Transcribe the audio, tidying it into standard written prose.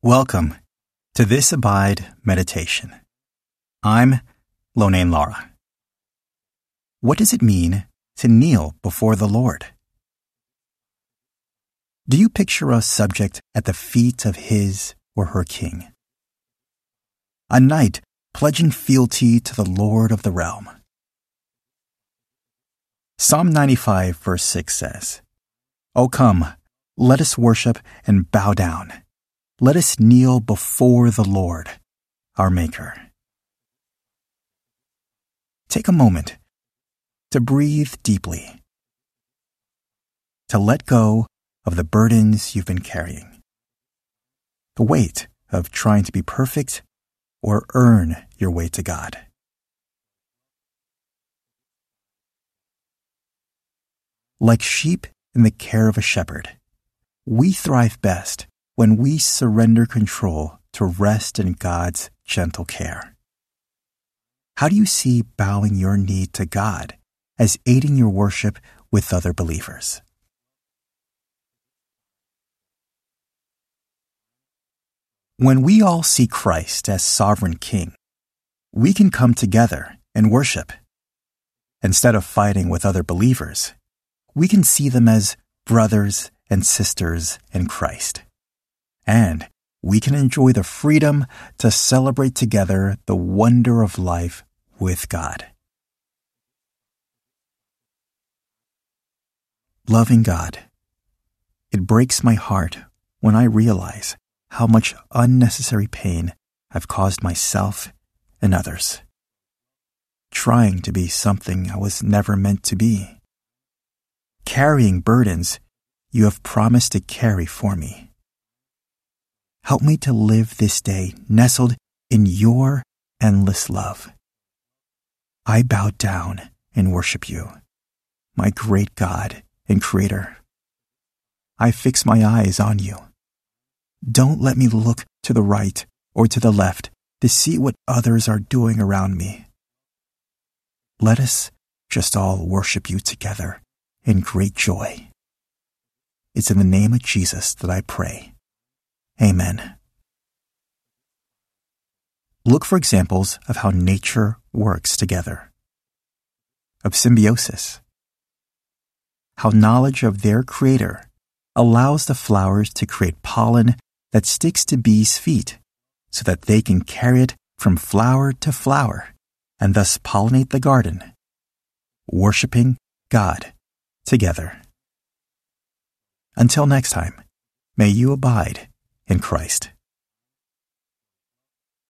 Welcome to this Abide Meditation. I'm Lonain Lara. What does it mean to kneel before the Lord? Do you picture a subject at the feet of his or her king? A knight pledging fealty to the Lord of the realm. Psalm 95 verse 6 says, "O come, let us worship and bow down. Let us kneel before the Lord, our Maker." Take a moment to breathe deeply, to let go of the burdens you've been carrying, the weight of trying to be perfect or earn your way to God. Like sheep in the care of a shepherd, we thrive best when we surrender control to rest in God's gentle care. How do you see bowing your knee to God as aiding your worship with other believers? When we all see Christ as sovereign King, we can come together and worship. Instead of fighting with other believers, we can see them as brothers and sisters in Christ. And we can enjoy the freedom to celebrate together the wonder of life with God. Loving God, it breaks my heart when I realize how much unnecessary pain I've caused myself and others, trying to be something I was never meant to be, carrying burdens you have promised to carry for me. Help me to live this day nestled in your endless love. I bow down and worship you, my great God and Creator. I fix my eyes on you. Don't let me look to the right or to the left to see what others are doing around me. Let us just all worship you together in great joy. It's in the name of Jesus that I pray. Amen. Look for examples of how nature works together, of symbiosis, how knowledge of their Creator allows the flowers to create pollen that sticks to bees' feet so that they can carry it from flower to flower and thus pollinate the garden, worshiping God together. Until next time, may you abide in Christ.